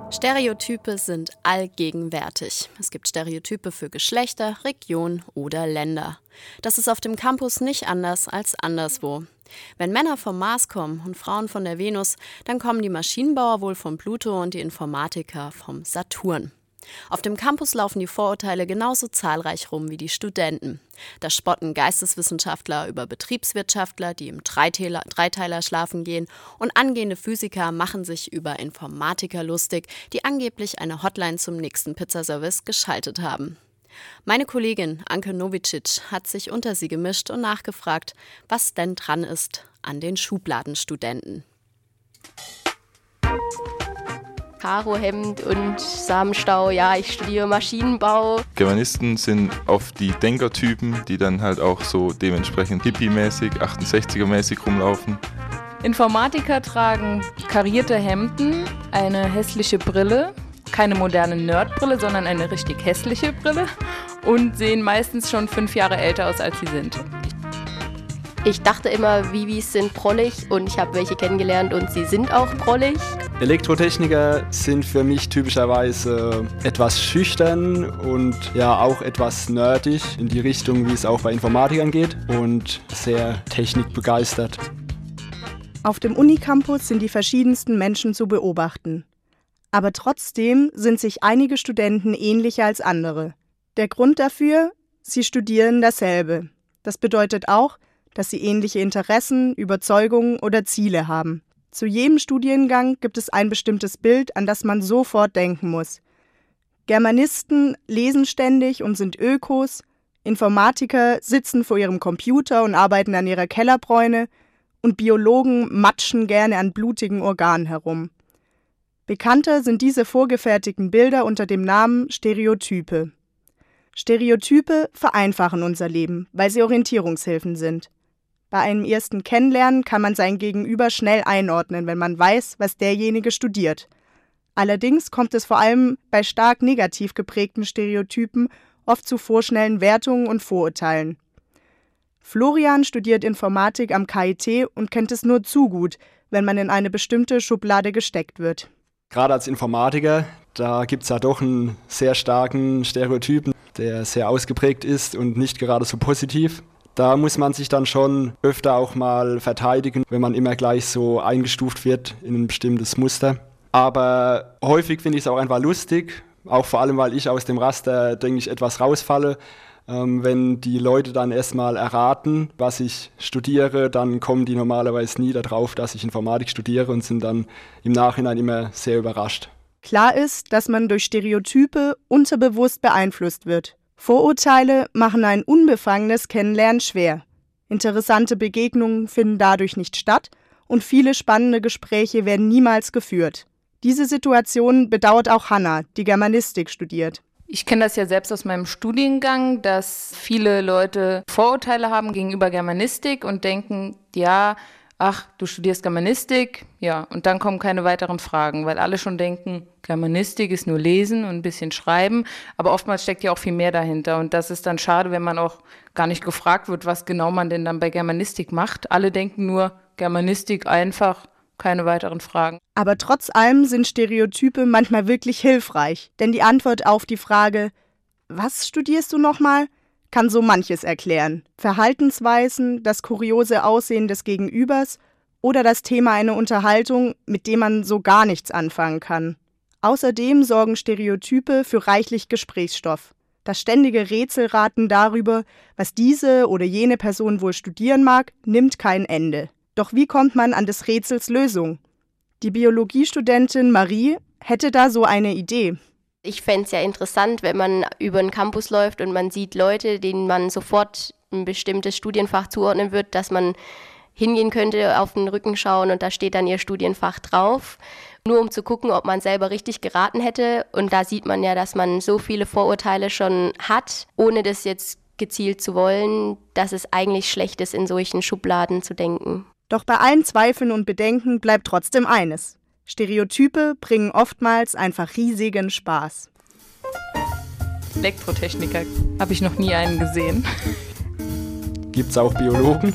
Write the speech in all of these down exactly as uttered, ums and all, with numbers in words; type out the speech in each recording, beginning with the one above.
Stereotype sind allgegenwärtig. Es gibt Stereotype für Geschlechter, Region oder Länder. Das ist auf dem Campus nicht anders als anderswo. Wenn Männer vom Mars kommen und Frauen von der Venus, dann kommen die Maschinenbauer wohl vom Pluto und die Informatiker vom Saturn. Auf dem Campus laufen die Vorurteile genauso zahlreich rum wie die Studenten. Da spotten Geisteswissenschaftler über Betriebswirtschaftler, die im Dreiteiler, Dreiteiler schlafen gehen, und angehende Physiker machen sich über Informatiker lustig, die angeblich eine Hotline zum nächsten Pizzaservice geschaltet haben. Meine Kollegin Anke Novicic hat sich unter sie gemischt und nachgefragt, was denn dran ist an den Schubladenstudenten. Karohemd und Samenstau, ja, ich studiere Maschinenbau. Germanisten sind oft die Denkertypen, die dann halt auch so dementsprechend hippie-mäßig, achtundsechziger-mäßig rumlaufen. Informatiker tragen karierte Hemden, eine hässliche Brille, keine moderne Nerdbrille, sondern eine richtig hässliche Brille und sehen meistens schon fünf Jahre älter aus, als sie sind. Ich dachte immer, Vivis sind prollig und ich habe welche kennengelernt und sie sind auch prollig. Elektrotechniker sind für mich typischerweise etwas schüchtern und ja auch etwas nerdig in die Richtung, wie es auch bei Informatikern geht, und sehr technikbegeistert. Auf dem Unicampus sind die verschiedensten Menschen zu beobachten. Aber trotzdem sind sich einige Studenten ähnlicher als andere. Der Grund dafür: sie studieren dasselbe. Das bedeutet auch, dass sie ähnliche Interessen, Überzeugungen oder Ziele haben. Zu jedem Studiengang gibt es ein bestimmtes Bild, an das man sofort denken muss. Germanisten lesen ständig und sind Ökos, Informatiker sitzen vor ihrem Computer und arbeiten an ihrer Kellerbräune und Biologen matschen gerne an blutigen Organen herum. Bekannter sind diese vorgefertigten Bilder unter dem Namen Stereotype. Stereotype vereinfachen unser Leben, weil sie Orientierungshilfen sind. Bei einem ersten Kennenlernen kann man sein Gegenüber schnell einordnen, wenn man weiß, was derjenige studiert. Allerdings kommt es vor allem bei stark negativ geprägten Stereotypen oft zu vorschnellen Wertungen und Vorurteilen. Florian studiert Informatik am K I T und kennt es nur zu gut, wenn man in eine bestimmte Schublade gesteckt wird. Gerade als Informatiker, da gibt es ja doch einen sehr starken Stereotypen, der sehr ausgeprägt ist und nicht gerade so positiv. Da muss man sich dann schon öfter auch mal verteidigen, wenn man immer gleich so eingestuft wird in ein bestimmtes Muster. Aber häufig finde ich es auch einfach lustig, auch vor allem, weil ich aus dem Raster, denke ich, etwas rausfalle. Ähm, wenn die Leute dann erstmal erraten, was ich studiere, dann kommen die normalerweise nie darauf, dass ich Informatik studiere, und sind dann im Nachhinein immer sehr überrascht. Klar ist, dass man durch Stereotype unterbewusst beeinflusst wird. Vorurteile machen ein unbefangenes Kennenlernen schwer. Interessante Begegnungen finden dadurch nicht statt und viele spannende Gespräche werden niemals geführt. Diese Situation bedauert auch Hanna, die Germanistik studiert. Ich kenne das ja selbst aus meinem Studiengang, dass viele Leute Vorurteile haben gegenüber Germanistik und denken, ja, ach, du studierst Germanistik, ja, und dann kommen keine weiteren Fragen, weil alle schon denken, Germanistik ist nur Lesen und ein bisschen Schreiben, aber oftmals steckt ja auch viel mehr dahinter, und das ist dann schade, wenn man auch gar nicht gefragt wird, was genau man denn dann bei Germanistik macht. Alle denken nur, Germanistik einfach, keine weiteren Fragen. Aber trotz allem sind Stereotype manchmal wirklich hilfreich, denn die Antwort auf die Frage, was studierst du nochmal, kann so manches erklären. Verhaltensweisen, das kuriose Aussehen des Gegenübers oder das Thema einer Unterhaltung, mit dem man so gar nichts anfangen kann. Außerdem sorgen Stereotype für reichlich Gesprächsstoff. Das ständige Rätselraten darüber, was diese oder jene Person wohl studieren mag, nimmt kein Ende. Doch wie kommt man an des Rätsels Lösung? Die Biologiestudentin Marie hätte da so eine Idee. Ich fände es ja interessant, wenn man über den Campus läuft und man sieht Leute, denen man sofort ein bestimmtes Studienfach zuordnen wird, dass man hingehen könnte, auf den Rücken schauen und da steht dann ihr Studienfach drauf, nur um zu gucken, ob man selber richtig geraten hätte. Und da sieht man ja, dass man so viele Vorurteile schon hat, ohne das jetzt gezielt zu wollen, dass es eigentlich schlecht ist, in solchen Schubladen zu denken. Doch bei allen Zweifeln und Bedenken bleibt trotzdem eines: Stereotype bringen oftmals einfach riesigen Spaß. Elektrotechniker, habe ich noch nie einen gesehen. Gibt's auch Biologen?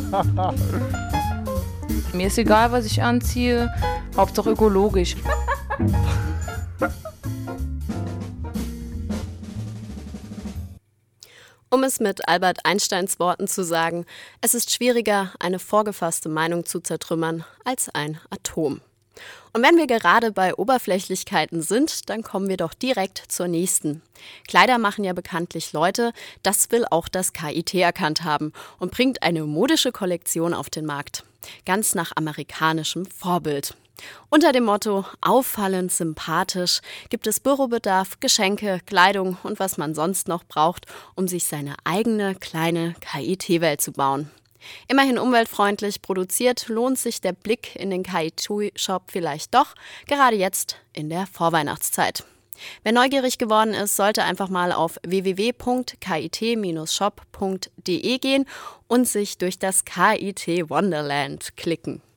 Mir ist egal, was ich anziehe, Hauptsache ökologisch. Um es mit Albert Einsteins Worten zu sagen, es ist schwieriger, eine vorgefasste Meinung zu zertrümmern, als ein Atom. Und wenn wir gerade bei Oberflächlichkeiten sind, dann kommen wir doch direkt zur nächsten. Kleider machen ja bekanntlich Leute, das will auch das K I T erkannt haben und bringt eine modische Kollektion auf den Markt. Ganz nach amerikanischem Vorbild. Unter dem Motto auffallend sympathisch gibt es Bürobedarf, Geschenke, Kleidung und was man sonst noch braucht, um sich seine eigene kleine K I T-Welt zu bauen. Immerhin umweltfreundlich produziert, lohnt sich der Blick in den K I T-Shop vielleicht doch, gerade jetzt in der Vorweihnachtszeit. Wer neugierig geworden ist, sollte einfach mal auf w w w punkt kit shop punkt de gehen und sich durch das K I T Wonderland klicken.